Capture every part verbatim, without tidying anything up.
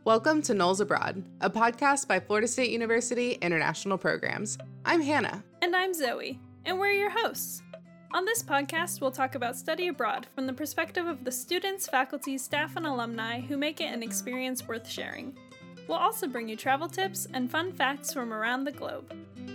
Welcome to Knowles Abroad, a podcast by Florida State University International Programs. I'm Hannah. And I'm Zoe, and we're your hosts. On this podcast, we'll talk about study abroad from the perspective of the students, faculty, staff, and alumni who make it an experience worth sharing. We'll also bring you travel tips and fun facts from around the globe.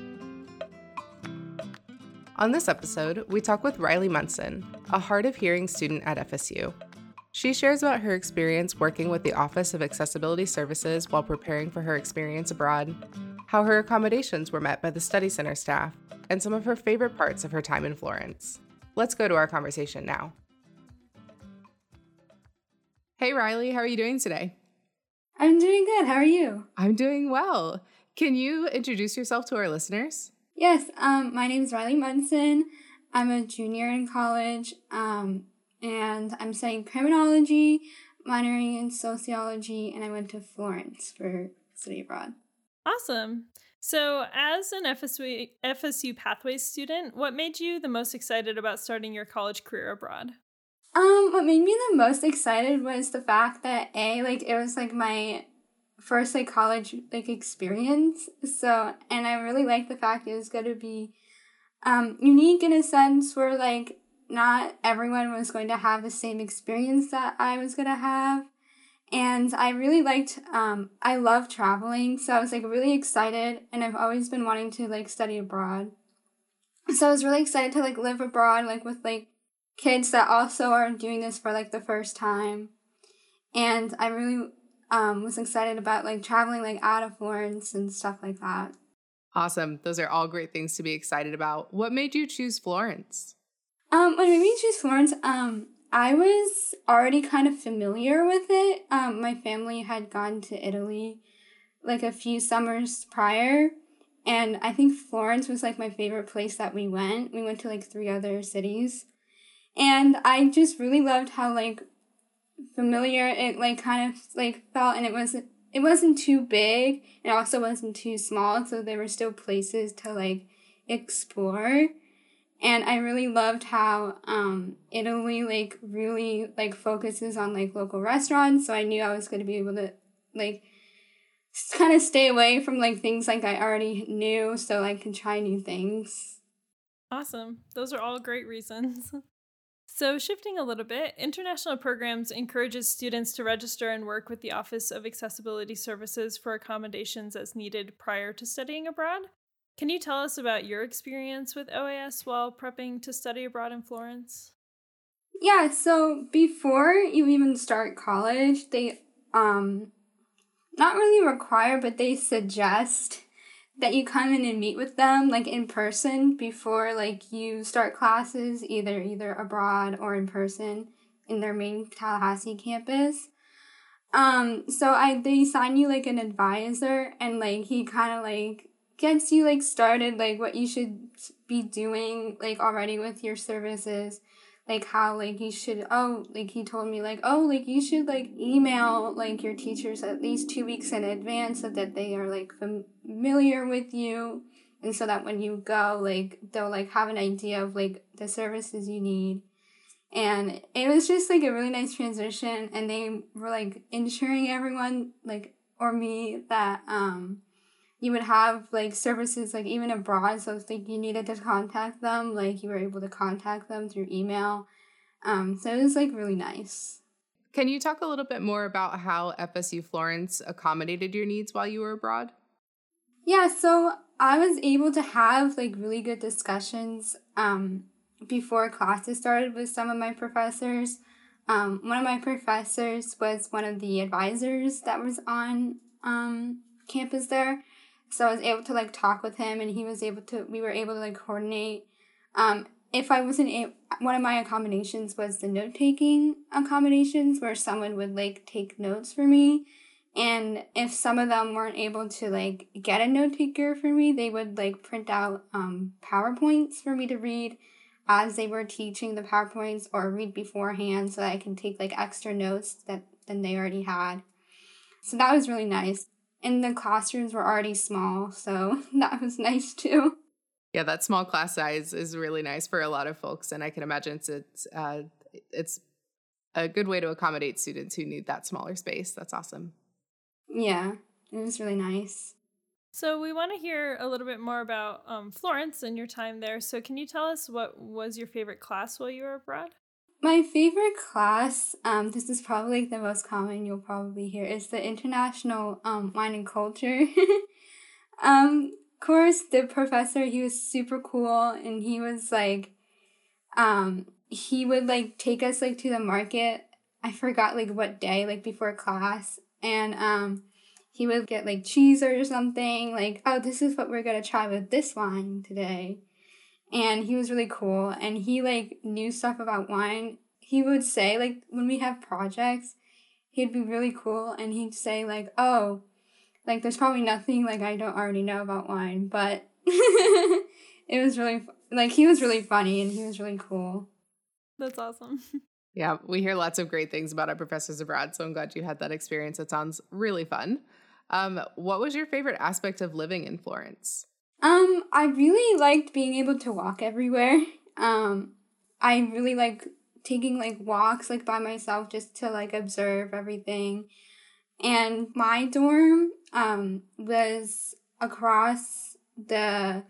On this episode, we talk with Riley Munson, a hard of hearing student at F S U. She shares about her experience working with the Office of Accessibility Services while preparing for her experience abroad, how her accommodations were met by the study center staff, and some of her favorite parts of her time in Florence. Let's go to our conversation now. Hey Riley, how are you doing today? I'm doing good. How are you? I'm doing well. Can you introduce yourself to our listeners? Yes, um, my name is Riley Munson. I'm a junior in college, um, and I'm studying criminology, minoring in sociology, and I went to Florence for study abroad. Awesome. So as an F S U, F S U Pathways student, what made you the most excited about starting your college career abroad? Um, what made me the most excited was the fact that A, like, it was, like, my first, like, college, like, experience, so, and I really liked the fact it was going to be, um, unique in a sense where, like, not everyone was going to have the same experience that I was going to have. And I really liked, um, I love traveling. So I was like really excited, and I've always been wanting to like study abroad. So I was really excited to like live abroad, like with like kids that also are doing this for like the first time. And I really um, was excited about like traveling like out of Florence and stuff like that. Awesome. Those are all great things to be excited about. What made you choose Florence? Um, what made me choose Florence, um, I was already kind of familiar with it. Um, my family had gone to Italy like a few summers prior, and I think Florence was like my favorite place that we went. We went to like three other cities, and I just really loved how like familiar it like kind of like felt, and it wasn't it wasn't too big, and it also wasn't too small, so there were still places to like explore. And I really loved how um, Italy, like, really, like, focuses on, like, local restaurants. So I knew I was going to be able to, like, kind of stay away from, like, things, like, I already knew so I could try new things. Awesome. Those are all great reasons. So shifting a little bit, International Programs encourages students to register and work with the Office of Accessibility Services for accommodations as needed prior to studying abroad. Can you tell us about your experience with O A S while prepping to study abroad in Florence? Yeah, so before you even start college, they um not really require, but they suggest that you come in and meet with them like in person before like you start classes, either either abroad or in person in their main Tallahassee campus. Um, so I they assign you like an advisor, and like he kind of like gets you like started like what you should be doing like already with your services, like how like you should oh like he told me like oh like you should like email like your teachers at least two weeks in advance so that they are like familiar with you, and so that when you go like they'll like have an idea of like the services you need. And it was just like a really nice transition, and they were like ensuring everyone like or me that um you would have, like, services, like, even abroad, so if, like, you needed to contact them, like, you were able to contact them through email. Um, so it was, like, really nice. Can you talk a little bit more about how F S U Florence accommodated your needs while you were abroad? Yeah, so I was able to have, like, really good discussions um, before classes started with some of my professors. Um, one of my professors was one of the advisors that was on um, campus there. So I was able to, like, talk with him, and he was able to, we were able to, like, coordinate. Um, if I wasn't able, one of my accommodations was the note-taking accommodations where someone would, like, take notes for me. And if some of them weren't able to, like, get a note-taker for me, they would, like, print out um, PowerPoints for me to read as they were teaching the PowerPoints, or read beforehand so that I can take, like, extra notes that than they already had. So that was really nice. And the classrooms were already small, so that was nice too. Yeah, that small class size is really nice for a lot of folks, and I can imagine it's it's, uh, it's a good way to accommodate students who need that smaller space. That's awesome. Yeah, it was really nice. So we want to hear a little bit more about um, Florence and your time there. So can you tell us what was your favorite class while you were abroad? My favorite class, um, this is probably the most common you'll probably hear, is the International um, Wine and Culture um, course. The professor, he was super cool, and he was like, um, he would like take us like to the market. I forgot like what day, like before class, and um, he would get like cheese or something, like, oh, this is what we're gonna try with this wine today. And he was really cool, and he like knew stuff about wine. He would say, like, when we have projects, he'd be really cool, and he'd say like, oh, like there's probably nothing like I don't already know about wine, but it was really like he was really funny, and he was really cool. That's awesome. Yeah, we hear lots of great things about our professors abroad, so I'm glad you had that experience. It sounds really fun. Um, what was your favorite aspect of living in Florence? Um, I really liked being able to walk everywhere. Um, I really like taking like walks like by myself just to like observe everything. And my dorm um was across the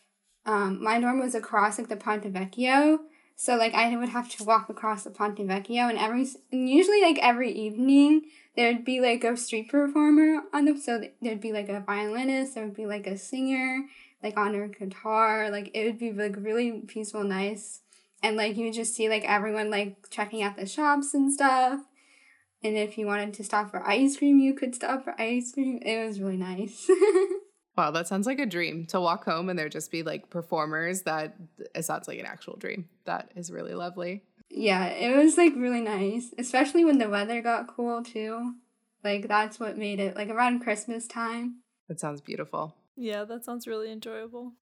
um my dorm was across like the Ponte Vecchio. So like I would have to walk across the Ponte Vecchio, and every and usually like every evening there'd be like a street performer on the so there'd be like a violinist, there would be like a singer like on her guitar. Like it would be like really peaceful, nice, and like you would just see like everyone like checking out the shops and stuff. And if you wanted to stop for ice cream, you could stop for ice cream. It was really nice. Wow, that sounds like a dream. To walk home and there just be like performers, that it sounds like an actual dream. That is really lovely. Yeah, it was like really nice, especially when the weather got cool too. Like that's what made it like around Christmas time. That sounds beautiful. Yeah, that sounds really enjoyable.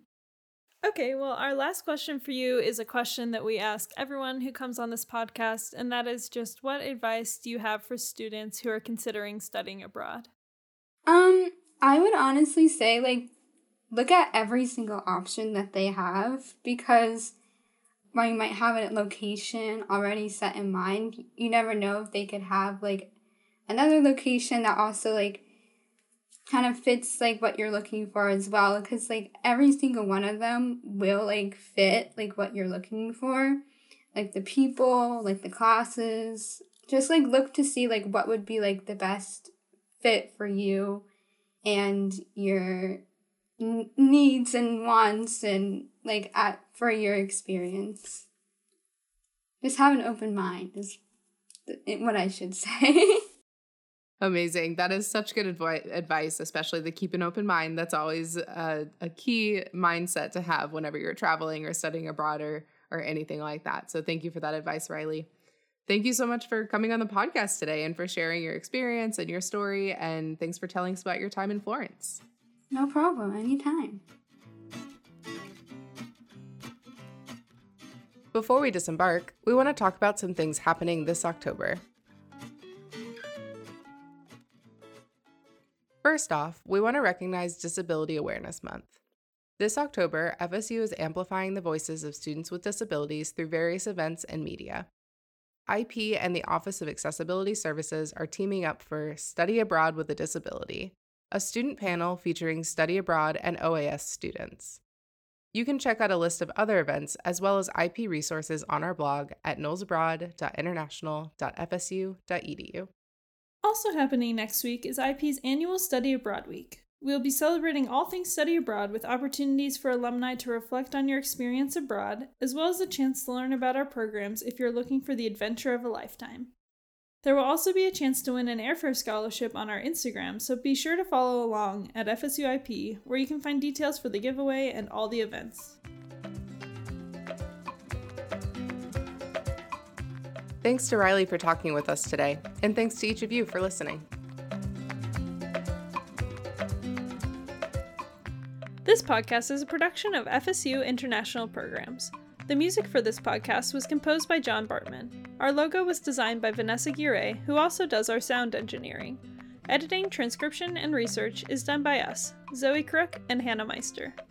Okay, well, our last question for you is a question that we ask everyone who comes on this podcast, and that is just what advice do you have for students who are considering studying abroad? Um, I would honestly say, like, look at every single option that they have, because while you might have a location already set in mind, you never know if they could have, like, another location that also, like, kind of fits like what you're looking for as well, because like every single one of them will like fit like what you're looking for, like the people, like the classes. Just like look to see like what would be like the best fit for you and your n- needs and wants, and like at for your experience. Just have an open mind is th- what I should say. Amazing. That is such good advi- advice, especially the keep an open mind. That's always a, a key mindset to have whenever you're traveling or studying abroad or, or anything like that. So thank you for that advice, Riley. Thank you so much for coming on the podcast today and for sharing your experience and your story. And thanks for telling us about your time in Florence. No problem. Anytime. Before we disembark, we want to talk about some things happening this October. First off, we want to recognize Disability Awareness Month. This October, F S U is amplifying the voices of students with disabilities through various events and media. I P and the Office of Accessibility Services are teaming up for Study Abroad with a Disability, a student panel featuring study abroad and O A S students. You can check out a list of other events as well as I P resources on our blog at knowles abroad dot international dot f s u dot e d u. Also happening next week is I P's annual Study Abroad Week. We'll be celebrating all things study abroad with opportunities for alumni to reflect on your experience abroad, as well as a chance to learn about our programs if you're looking for the adventure of a lifetime. There will also be a chance to win an airfare scholarship on our Instagram, so be sure to follow along at F S U I P, where you can find details for the giveaway and all the events. Thanks to Riley for talking with us today, and thanks to each of you for listening. This podcast is a production of F S U International Programs. The music for this podcast was composed by John Bartman. Our logo was designed by Vanessa Gure, who also does our sound engineering. Editing, transcription, and research is done by us, Zoe Crook and Hannah Meister.